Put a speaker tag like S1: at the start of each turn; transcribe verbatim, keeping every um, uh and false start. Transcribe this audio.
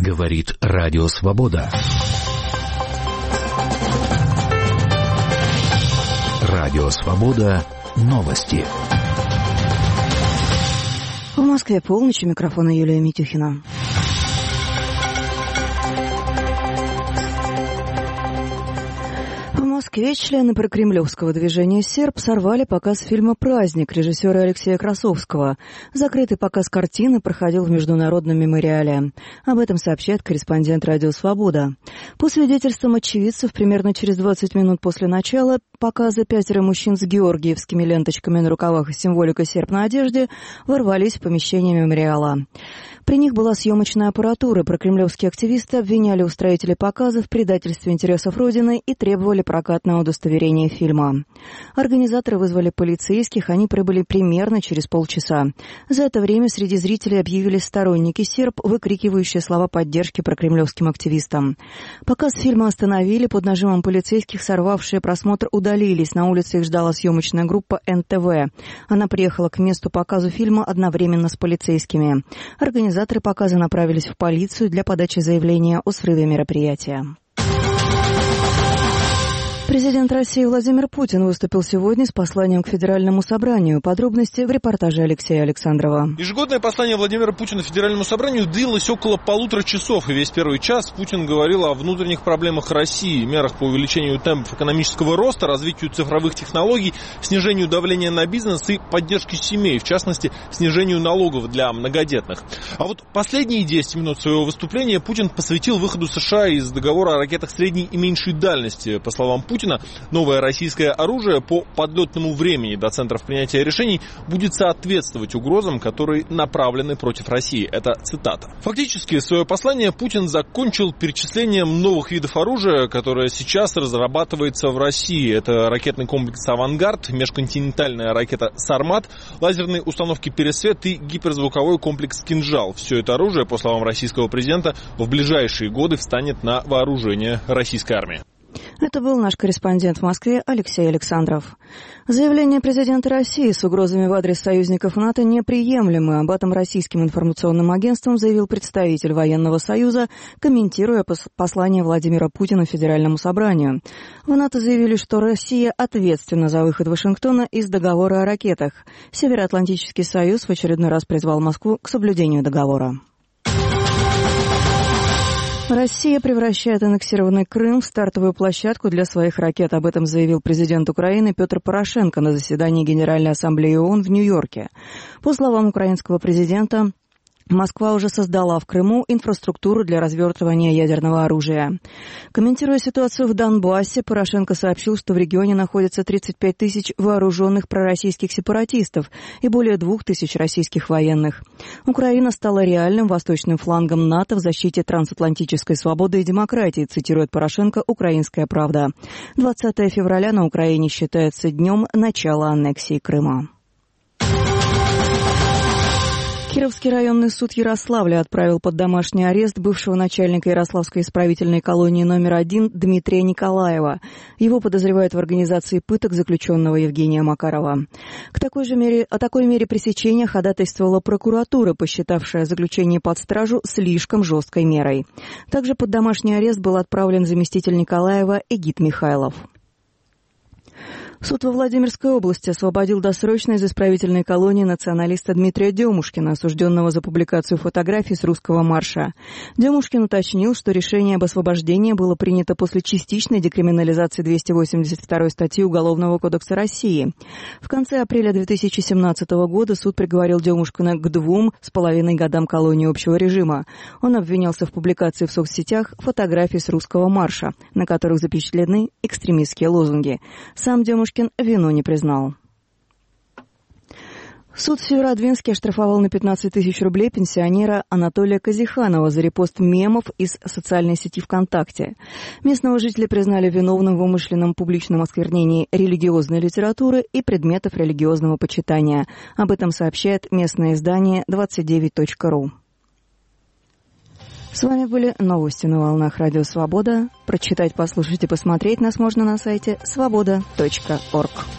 S1: Говорит Радио Свобода. Радио Свобода. Новости.
S2: В Москве полночь. У микрофона Юлия Митюхина. В Москве члены прокремлевского движения «Серб» сорвали показ фильма «Праздник» режиссера Алексея Красовского. Закрытый показ картины проходил в Международном мемориале. Об этом сообщает корреспондент «Радио Свобода». По свидетельствам очевидцев, примерно через двадцать минут после начала показа пятеро мужчин с георгиевскими ленточками на рукавах и символикой «Серб» на одежде ворвались в помещение мемориала. При них была съемочная аппаратура. Прокремлевские активисты обвиняли устроителей показа в предательстве интересов Родины и требовали прокатное удостоверение фильма. Организаторы вызвали полицейских, они прибыли примерно через полчаса. За это время среди зрителей объявились сторонники «Серб», выкрикивающие слова поддержки прокремлевским активистам. Показ фильма остановили, под нажимом полицейских сорвавшие просмотр удалились. На улице их ждала съемочная группа эн тэ вэ. Она приехала к месту показа фильма одновременно с полицейскими. Организаторы показа направились в полицию для подачи заявления о срыве мероприятия. Президент России Владимир Путин выступил сегодня с посланием к Федеральному собранию. Подробности в репортаже Алексея Александрова.
S3: Ежегодное послание Владимира Путина Федеральному собранию длилось около полутора часов, и весь первый час Путин говорил о внутренних проблемах России, мерах по увеличению темпов экономического роста, развитию цифровых технологий, снижению давления на бизнес и поддержке семей, в частности, снижению налогов для многодетных. А вот последние десять минут своего выступления Путин посвятил выходу США из договора о ракетах средней и меньшей дальности. По словам Путина, новое российское оружие по подлетному времени до центров принятия решений будет соответствовать угрозам, которые направлены против России. Это цитата. Фактически, свое послание Путин закончил перечислением новых видов оружия, которое сейчас разрабатывается в России. Это ракетный комплекс «Авангард», межконтинентальная ракета «Сармат», лазерные установки «Пересвет» и гиперзвуковой комплекс «Кинжал». Все это оружие, по словам российского президента, в ближайшие годы встанет на вооружение российской армии.
S2: Это был наш корреспондент в Москве Алексей Александров. Заявление президента России с угрозами в адрес союзников НАТО неприемлемы. Об этом российским информационным агентством заявил представитель Военного союза, комментируя послание Владимира Путина Федеральному собранию. В НАТО заявили, что Россия ответственна за выход Вашингтона из договора о ракетах. Североатлантический союз в очередной раз призвал Москву к соблюдению договора. Россия превращает аннексированный Крым в стартовую площадку для своих ракет. Об этом заявил президент Украины Петр Порошенко на заседании Генеральной ассамблеи ООН в Нью-Йорке. По словам украинского президента, Москва уже создала в Крыму инфраструктуру для развертывания ядерного оружия. Комментируя ситуацию в Донбассе, Порошенко сообщил, что в регионе находится тридцать пять тысяч вооруженных пророссийских сепаратистов и более двух тысяч российских военных. Украина стала реальным восточным флангом НАТО в защите трансатлантической свободы и демократии, цитирует Порошенко «Украинская правда». двадцатое февраля на Украине считается днем начала аннексии Крыма. Кировский районный суд Ярославля отправил под домашний арест бывшего начальника Ярославской исправительной колонии номер один Дмитрия Николаева. Его подозревают в организации пыток заключенного Евгения Макарова. К такой же мере, о такой мере пресечения ходатайствовала прокуратура, посчитавшая заключение под стражу слишком жесткой мерой. Также под домашний арест был отправлен заместитель Николаева Эгит Михайлов. Суд во Владимирской области освободил досрочно из исправительной колонии националиста Дмитрия Демушкина, осужденного за публикацию фотографий с русского марша. Демушкин уточнил, что решение об освобождении было принято после частичной декриминализации двести восемьдесят второй статьи Уголовного кодекса России. В конце апреля две тысячи семнадцатого года суд приговорил Демушкина к двум с половиной годам колонии общего режима. Он обвинялся в публикации в соцсетях фотографий с русского марша, на которых запечатлены экстремистские лозунги. Сам Демушкин вину не признал. Суд в Северодвинске оштрафовал на пятнадцать тысяч рублей пенсионера Анатолия Казиханова за репост мемов из социальной сети ВКонтакте. Местного жителя признали виновным в умышленном публичном осквернении религиозной литературы и предметов религиозного почитания. Об этом сообщает местное издание двадцать девять точка ру. С вами были новости на волнах Радио Свобода. Прочитать, послушать и посмотреть нас можно на сайте свобода точка орг.